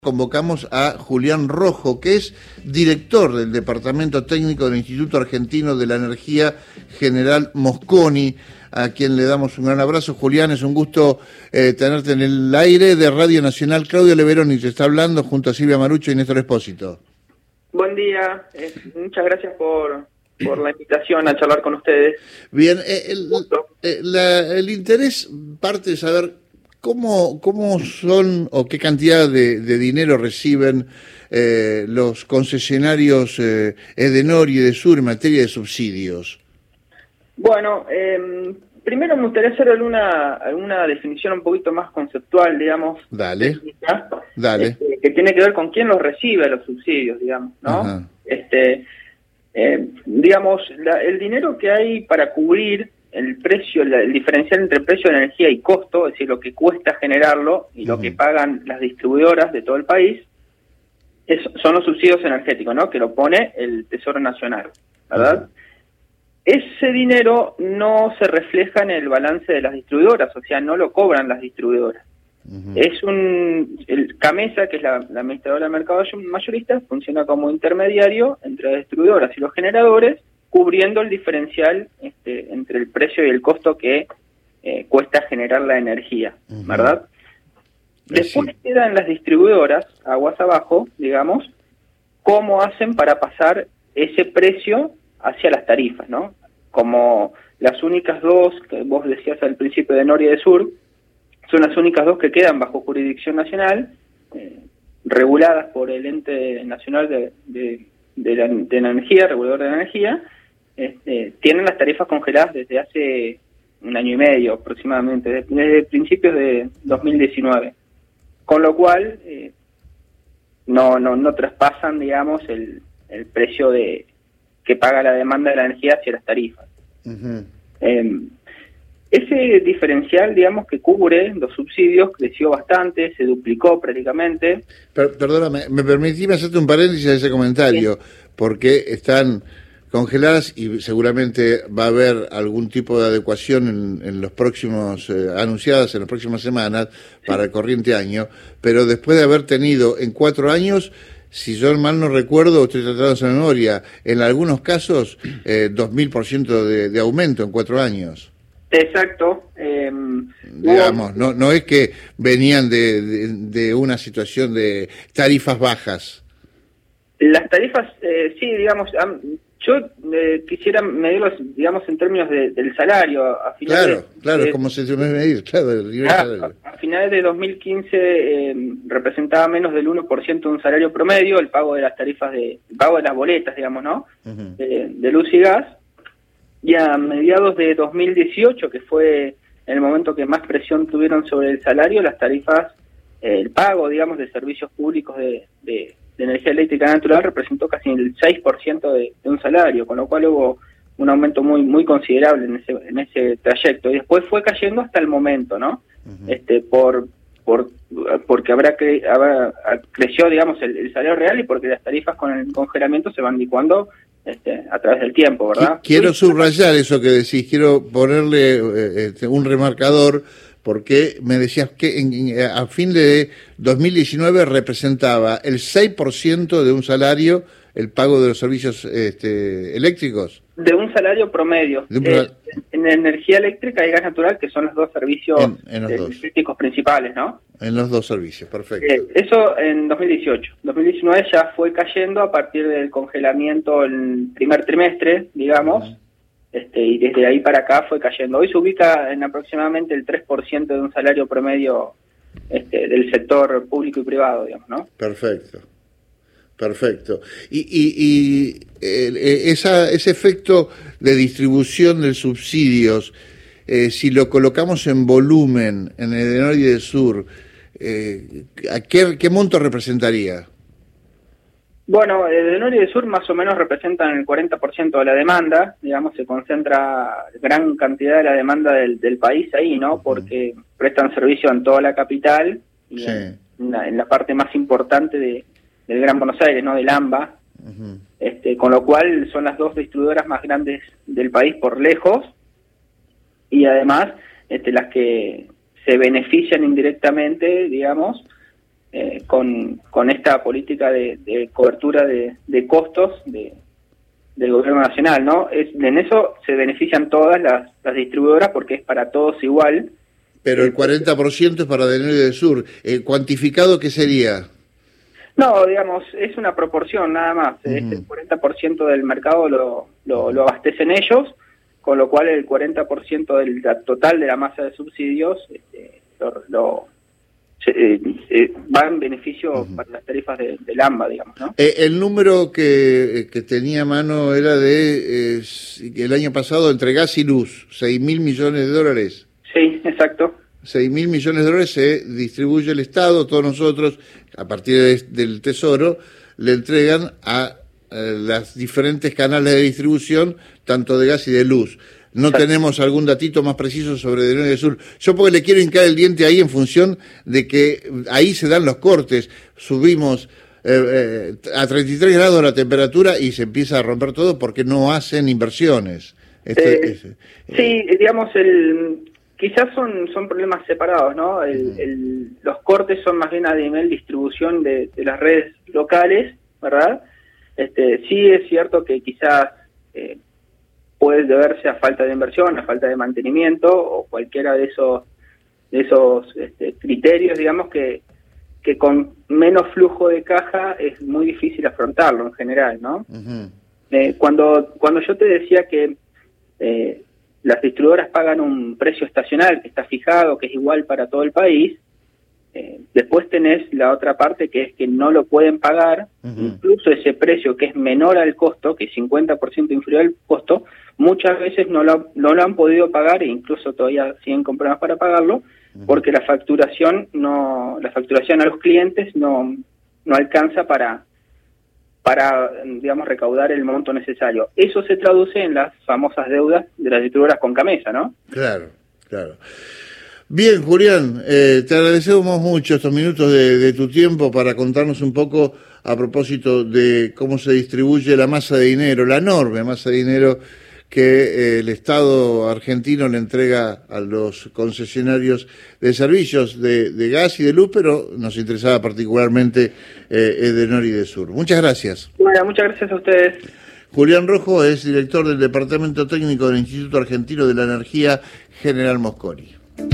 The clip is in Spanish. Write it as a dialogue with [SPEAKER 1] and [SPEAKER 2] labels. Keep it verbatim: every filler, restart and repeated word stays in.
[SPEAKER 1] Convocamos a Julián Rojo, que es director del Departamento Técnico del Instituto Argentino de la Energía, General Mosconi, a quien le damos un gran abrazo. Julián, es un gusto eh, tenerte en el aire de Radio Nacional. Claudio Leveroni te está hablando junto a Silvia Marucho y Néstor Espósito.
[SPEAKER 2] Buen día, eh, muchas gracias por, por la invitación a charlar con ustedes.
[SPEAKER 1] Bien, eh, el, eh, la, el interés parte de saber ¿Cómo, ¿Cómo son o qué cantidad de, de dinero reciben eh, los concesionarios eh, Edenor y Edesur en materia de subsidios?
[SPEAKER 2] Bueno, eh, primero me gustaría hacer alguna, alguna definición un poquito más conceptual, digamos.
[SPEAKER 1] Dale,
[SPEAKER 2] técnica,
[SPEAKER 1] dale.
[SPEAKER 2] Este, que tiene que ver con quién los recibe los subsidios, digamos, ¿no?
[SPEAKER 1] Ajá.
[SPEAKER 2] Este, eh, digamos, la, el dinero que hay para cubrir el precio, el diferencial entre precio de energía y costo, es decir, lo que cuesta generarlo y lo uh-huh. que pagan las distribuidoras de todo el país, es, son los subsidios energéticos, ¿no? Que lo pone el Tesoro Nacional, ¿verdad? Uh-huh. Ese dinero no se refleja en el balance de las distribuidoras, o sea, no lo cobran las distribuidoras. Uh-huh. Es un, el CAMESA, que es la, la administradora del mercado mayorista, funciona como intermediario entre las distribuidoras y los generadores, cubriendo el diferencial este, entre el precio y el costo que eh, cuesta generar la energía, uh-huh. ¿verdad? Después sí. Quedan las distribuidoras, aguas abajo, digamos, cómo hacen para pasar ese precio hacia las tarifas, ¿no? Como las únicas dos, que vos decías al principio de Nor y de Sur, son las únicas dos que quedan bajo jurisdicción nacional, eh, reguladas por el Ente Nacional de, de, de, la, de la Energía, regulador de la energía. Este, tienen las tarifas congeladas desde hace un año y medio aproximadamente, desde, desde principios de dos mil diecinueve, con lo cual eh, no, no no traspasan, digamos, el, el precio de que paga la demanda de la energía hacia las tarifas. Uh-huh. Eh, ese diferencial, digamos, que cubre los subsidios creció bastante, se duplicó prácticamente.
[SPEAKER 1] Per, perdóname, me permití hacerte un paréntesis a ese comentario, sí. Porque están congeladas y seguramente va a haber algún tipo de adecuación en, en los próximos, eh, anunciadas en las próximas semanas para el corriente año, pero después de haber tenido en cuatro años, si yo mal no recuerdo, estoy tratando de hacer memoria, en algunos casos, eh, dos mil por ciento de, de aumento en cuatro años.
[SPEAKER 2] Exacto. Eh,
[SPEAKER 1] Digamos, no, no es que venían de, de, de una situación de tarifas bajas.
[SPEAKER 2] Las tarifas, eh, sí, digamos, um, yo eh, quisiera medirlos, digamos, en términos de, del salario. A finales
[SPEAKER 1] claro, claro,
[SPEAKER 2] de,
[SPEAKER 1] como se debe medir, claro, el nivel
[SPEAKER 2] a,
[SPEAKER 1] salario.
[SPEAKER 2] A, a finales de dos mil quince eh, representaba menos del uno por ciento de un salario promedio el pago de las tarifas, de el pago de las boletas, digamos, ¿no? Uh-huh. De, de luz y gas. Y a mediados de dos mil dieciocho, que fue en el momento que más presión tuvieron sobre el salario, las tarifas, eh, el pago, digamos, de servicios públicos de, de, de energía eléctrica natural representó casi el seis por ciento de, de un salario, con lo cual hubo un aumento muy muy considerable en ese en ese trayecto. Y después fue cayendo hasta el momento, ¿no? Uh-huh. Este por por porque habrá que habrá, creció, digamos, el, el salario real y porque las tarifas con el congelamiento se van licuando Este, a través del tiempo, ¿verdad?
[SPEAKER 1] Quiero subrayar eso que decís, quiero ponerle eh, este, un remarcador, porque me decías que en, en, a fin de dos mil diecinueve representaba el seis por ciento de un salario el pago de los servicios este, eléctricos.
[SPEAKER 2] De un salario promedio. Un eh, en energía eléctrica y gas natural, que son los dos servicios en, en los dos. Eléctricos principales, ¿no?
[SPEAKER 1] En los dos servicios, perfecto.
[SPEAKER 2] Eh, eso en dos mil dieciocho. dos mil diecinueve ya fue cayendo a partir del congelamiento el primer trimestre, digamos, uh-huh. este, y desde ahí para acá fue cayendo. Hoy se ubica en aproximadamente el tres por ciento de un salario promedio este, del sector público y privado, digamos, ¿no?
[SPEAKER 1] Perfecto. Perfecto. Y, y, y eh, esa, ese efecto de distribución de subsidios, eh, si lo colocamos en volumen, en el de Nor y de Sur, eh, ¿a qué, qué monto representaría?
[SPEAKER 2] Bueno, el de Nor y de Sur más o menos representan el cuarenta por ciento de la demanda, digamos, se concentra gran cantidad de la demanda del, del país ahí, ¿no? Porque uh-huh. prestan servicio en toda la capital y sí. en, en, la, en la parte más importante de del Gran Buenos Aires, ¿no? Del AMBA, uh-huh. este, con lo cual son las dos distribuidoras más grandes del país por lejos, y además este, las que se benefician indirectamente, digamos, eh, con, con esta política de, de cobertura de, de costos de, del gobierno nacional, ¿no? Es, en eso se benefician todas las, las distribuidoras porque es para todos igual.
[SPEAKER 1] Pero el cuarenta por ciento es para D N O R y del Sur. Eh, ¿Cuantificado qué sería?
[SPEAKER 2] No, digamos, es una proporción nada más. Uh-huh. Es el cuarenta por ciento del mercado lo, lo, lo abastecen ellos, con lo cual el cuarenta por ciento del total de la masa de subsidios este, lo, lo se, eh, eh, va en beneficio uh-huh. para las tarifas de, del AMBA, digamos, ¿no?
[SPEAKER 1] Eh, el número que, que tenía a mano era de eh, el año pasado entre gas y luz, seis mil millones de dólares.
[SPEAKER 2] Sí, exacto.
[SPEAKER 1] seis mil millones de dólares se distribuye el Estado, todos nosotros, a partir de, del Tesoro, le entregan a eh, las diferentes canales de distribución, tanto de gas y de luz. No Exacto. Tenemos algún datito más preciso sobre D N O R y del Sur. Yo porque le quiero hincar el diente ahí en función de que ahí se dan los cortes. Subimos eh, eh, a treinta y tres grados la temperatura y se empieza a romper todo porque no hacen inversiones. Este,
[SPEAKER 2] eh, es, eh, sí, digamos, el... Quizás son son problemas separados, ¿no? El, el, los cortes son más bien a nivel distribución de, de las redes locales, ¿verdad? Este, sí es cierto que quizás eh, puede deberse a falta de inversión, a falta de mantenimiento o cualquiera de esos de esos este, criterios, digamos, que, que con menos flujo de caja es muy difícil afrontarlo en general, ¿no? Uh-huh. Eh, cuando, cuando yo te decía que... Eh, las distribuidoras pagan un precio estacional que está fijado, que es igual para todo el país. Eh, después tenés la otra parte que es que no lo pueden pagar, uh-huh. Incluso ese precio que es menor al costo, que es cincuenta por ciento inferior al costo, muchas veces no lo, no lo han podido pagar e incluso todavía siguen con problemas para pagarlo, uh-huh. Porque la facturación no la facturación a los clientes no, no alcanza para... para, digamos, recaudar el monto necesario. Eso se traduce en las famosas deudas de las distribuidoras con Camesa, ¿no?
[SPEAKER 1] Claro, claro. Bien, Julián, eh, te agradecemos mucho estos minutos de, de tu tiempo para contarnos un poco a propósito de cómo se distribuye la masa de dinero, la enorme masa de dinero que eh, el Estado argentino le entrega a los concesionarios de servicios de, de gas y de luz, pero nos interesaba particularmente eh, el de D N O R y del Sur. Muchas gracias.
[SPEAKER 2] Bueno, muchas gracias a ustedes.
[SPEAKER 1] Julián Rojo es director del Departamento Técnico del Instituto Argentino de la Energía, General Mosconi.